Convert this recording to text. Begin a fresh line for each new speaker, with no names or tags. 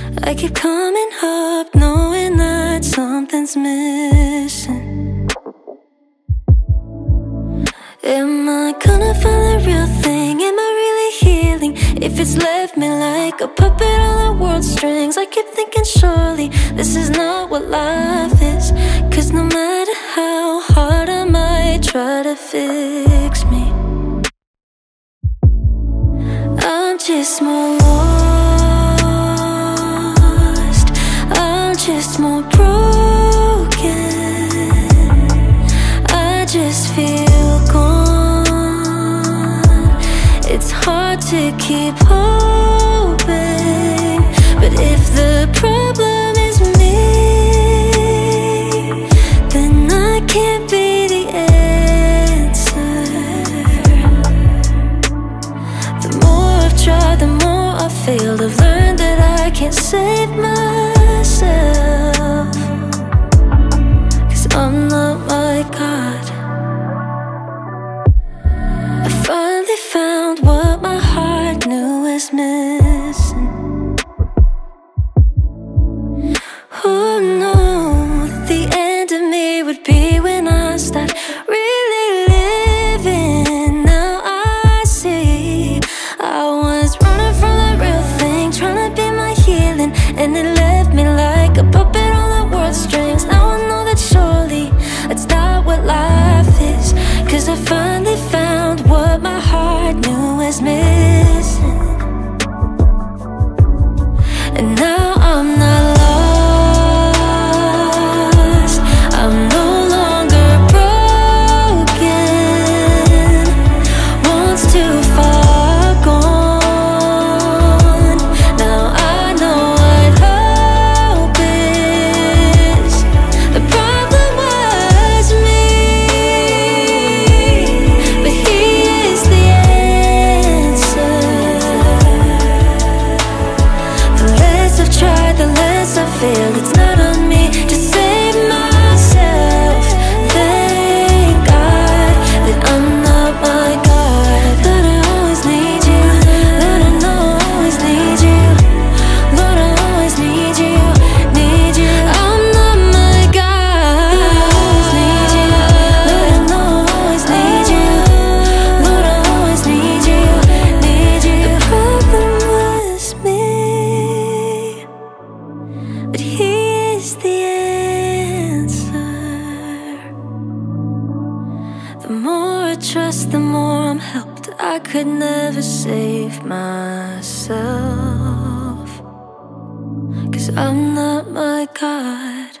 I keep coming up knowing that something's missing. Am I gonna find the real thing? Am I really healing? If it's left me like a puppet on the world's strings, I keep thinking surely this is not what life is. Cause no matter how hard I might try to fix me, I'm just more lost, I'm just more broken. I just feel gone. It's hard to keep hoping, but if the problem is me, then I can't be the answer. The more I've tried, the more I've failed. I've learned that I can't save myself, cause I'm not my God. I finally found what my heart knew was missing. Oh no, the end of me would be when I start really living. Now I see I was running from the real thing, trying to be my healing, and it left me like a puppet on the world's strings. Now I know that surely it's not what life is, cause I finally found what my heart knew was missing. And now I'm not lost, I'm no longer broken. Once too far gone, now I know what hope is. The problem was me, but he is the answer. The less I've tried, the less I failed. It's not on me to save myself. Thank God that I'm not my God. That I always need you, that I know I always need you. Lord, I always need you, need you. I'm not my God. I always need you, Lord, I know I always need you. Lord, I always need you, need you. The problem was me, but he is the answer. The more I trust, the more I'm helped. I could never save myself, cause I'm not my God.